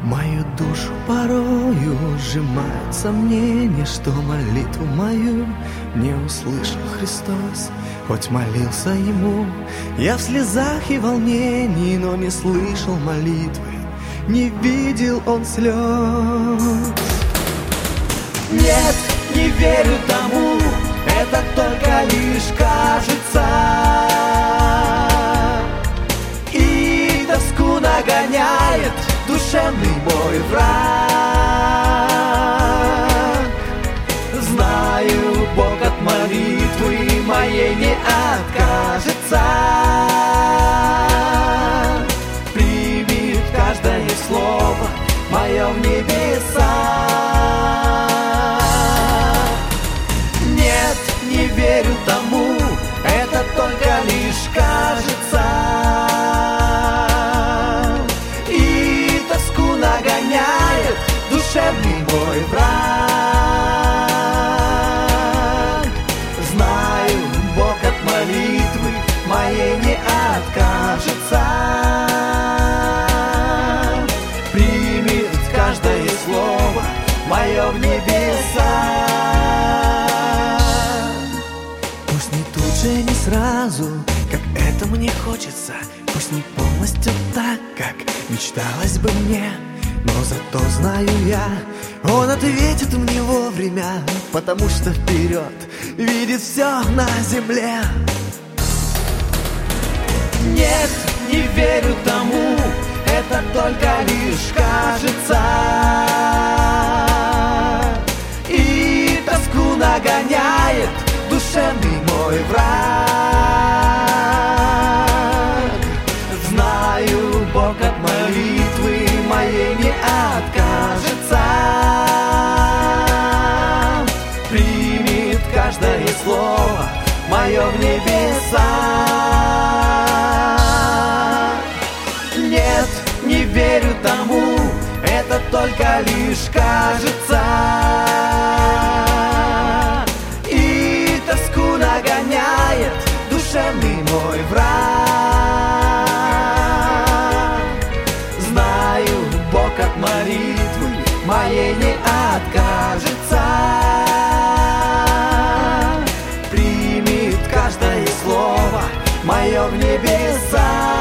Мою душу порою сжимает сомнение, что молитву мою не услышал Христос. Хоть молился Ему я в слезах и волнении, но не слышал молитвы, не видел Он слез. Нет, не верю тому, это только лишь кажется, и тоску нагоняет душевный мой враг. Знаю, Бог от молитвы моей не откажется, примет каждое слово мое в небеса. Нет, не верю тому, это только лишь кажется, и тоску нагоняет душевный мой враг. Знаю, Бог от молитвы моей не откажется, примет каждое слово мое в небеса. Пусть не тут же, не сразу, как это мне хочется, пусть не полностью так, как мечталось бы мне, но зато знаю я, Он ответит мне вовремя, потому что вперед видит все на земле. Нет, не верю тому, это только лишь кажется, и тоску нагоняет душевный мой враг. Знаю, Бог от молитвы моей не откажется, примет каждое слово мое в небеса. Нет, не верю тому, это только лишь кажется, и тоску нагоняет душевный мой враг. Знаю, Бог от молитвы моей не откажется, примет каждое слово мое в небеса.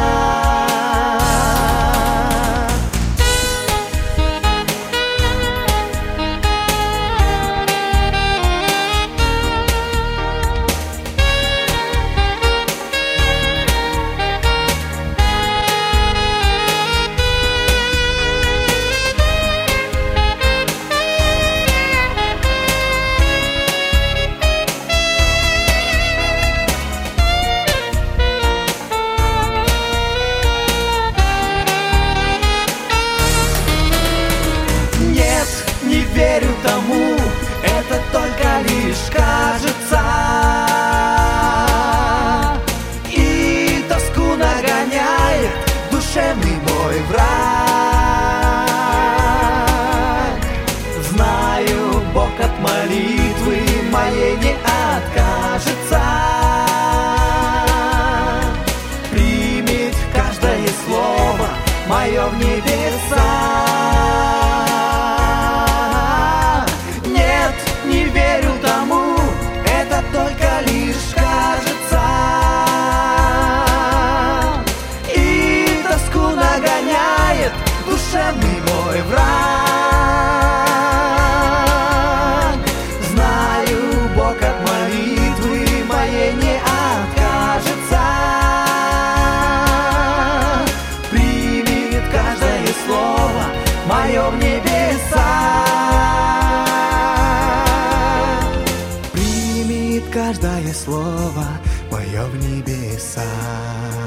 Кажется, и тоску нагоняет душевный мой враг. Знаю, Бог от молитвы моей не откажется, примет каждое слово мое в небеса. Только лишь кажется, и тоску нагоняет душевный мой враг. Знаю, Бог от молитвы моей не откажется, примет каждое слово мое в небеса. Каждое слово мое в небеса.